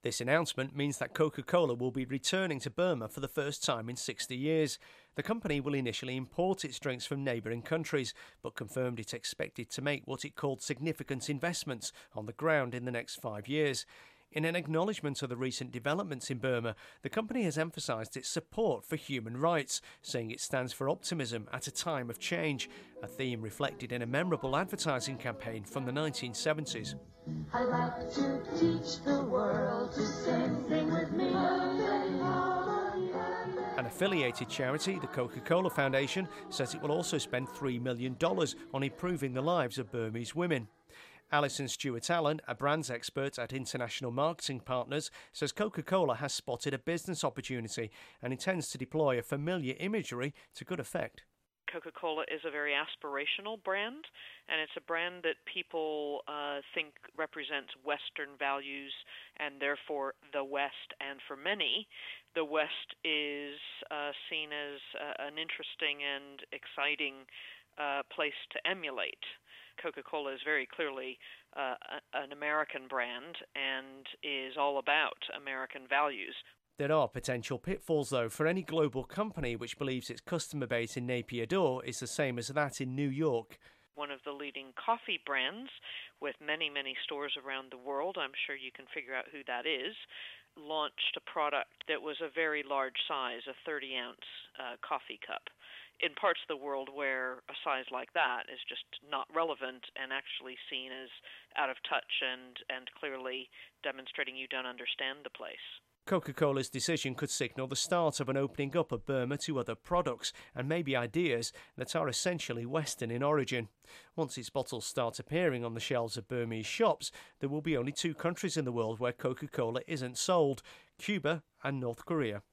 This announcement means that Coca-Cola will be returning to Burma for the first time in 60 years. The company will initially import its drinks from neighbouring countries, but confirmed it expected to make what it called significant investments on the ground in the next 5 years. In an acknowledgement of the recent developments in Burma, the company has emphasised its support for human rights, saying it stands for optimism at a time of change, a theme reflected in a memorable advertising campaign from the 1970s. I'd like to teach the world to sing with me. An affiliated charity, the Coca-Cola Foundation, says it will also spend $3 million on improving the lives of Burmese women. Alison Stewart-Allen, a brands expert at International Marketing Partners, says Coca-Cola has spotted a business opportunity and intends to deploy a familiar imagery to good effect. Coca-Cola is a very aspirational brand, and it's a brand that people think represents Western values and therefore the West. And for many, the West is seen as an interesting and exciting place to emulate. Coca-Cola is very clearly an American brand and is all about American values. There are potential pitfalls, though, for any global company which believes its customer base in Naypyidaw is the same as that in New York. One of the leading coffee brands with many, many stores around the world, I'm sure you can figure out who that is, launched a product that was a very large size, a 30-ounce coffee cup, in parts of the world where a size like that is just not relevant and actually seen as out of touch and clearly demonstrating you don't understand the place. Coca-Cola's decision could signal the start of an opening up of Burma to other products and maybe ideas that are essentially Western in origin. Once its bottles start appearing on the shelves of Burmese shops, there will be only 2 countries in the world where Coca-Cola isn't sold: Cuba and North Korea.